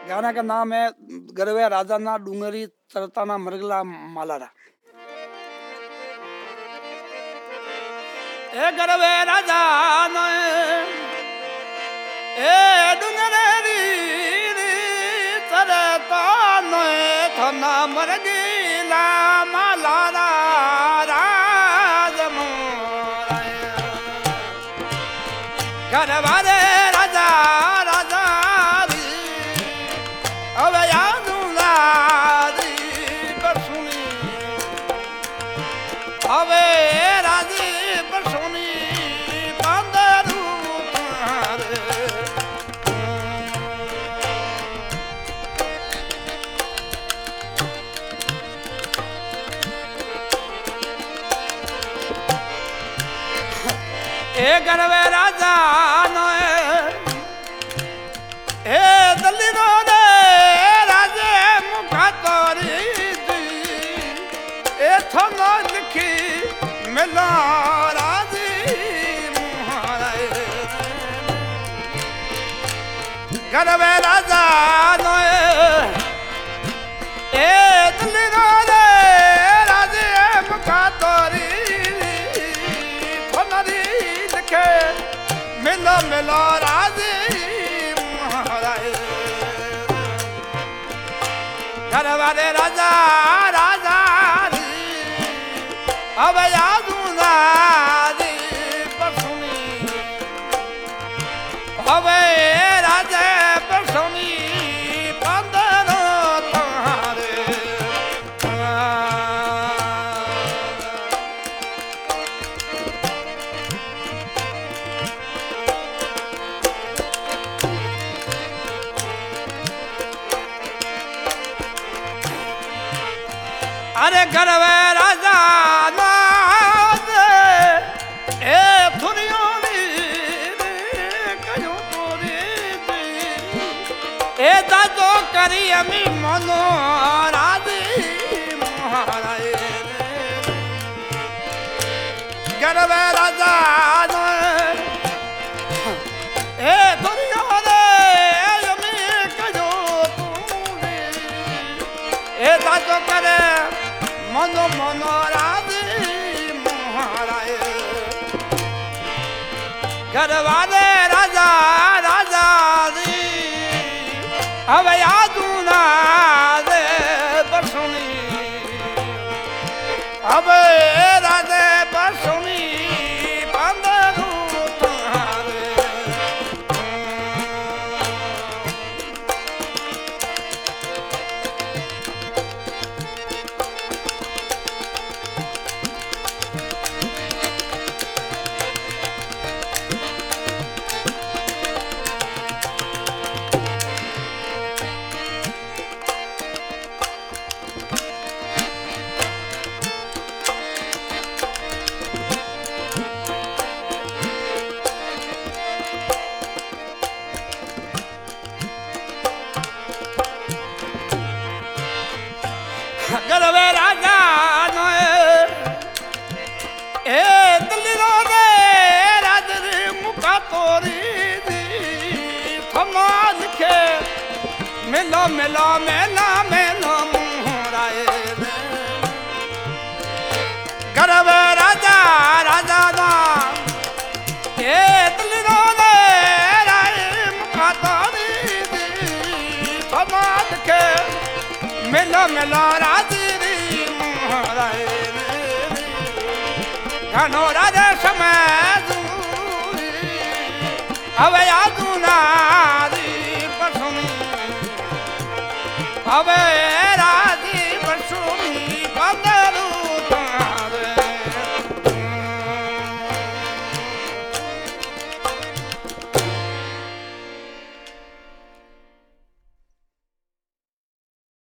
गाना का नाम है गरवे राजा ना डूंगरी तरताना मरगला मालारा। ए गरवे राजा ना ए डूंगरी तरताना थना मरगला मालारा राज मोरा गरवारे राजा राजा अब याद उलारी बरसुनी अब राजी बरसुनी बंदरू ए गरवे राजा नो ए दलिनो ने राजे मुखा तोरी ए थनो लिखी मिला राजी मुहारे गरवे राजा नो ए दलिनो ने राजे मुखा तोरी थनरी लिखे मिला मिला राजी गरवारे राजा राजा अब याद उलारी बरसुनी अब राजा बरसुनी बंदरो तुम्हारे अरे गरवे राजा नाद ए थुरियोनी कयो तोरी ए दादो करी अमी मनो राजी महाराए गरवे राजा ए थुरियोनी अमी कयो तोरी ए दादो करे मनो मनो राजी महाराए गरवारे राजा राजा दी अब याद उलारी बरसुनी अब राजे बरसुनी बंदरू तुम्हारे गरवे राजा नो ए दलिनो ने राजरी मुखा तोरी थमा लिखे मिलो मिलो मेला मेलो मुहराए गरवे राजा राजा नो ए दलिनो ने राजरी मुखा तोरी थमा लिखे मिलो मिलो राजी मुहराए घनो राजा समय अब याद उलारी बरसुनी अब राजी बरसुनी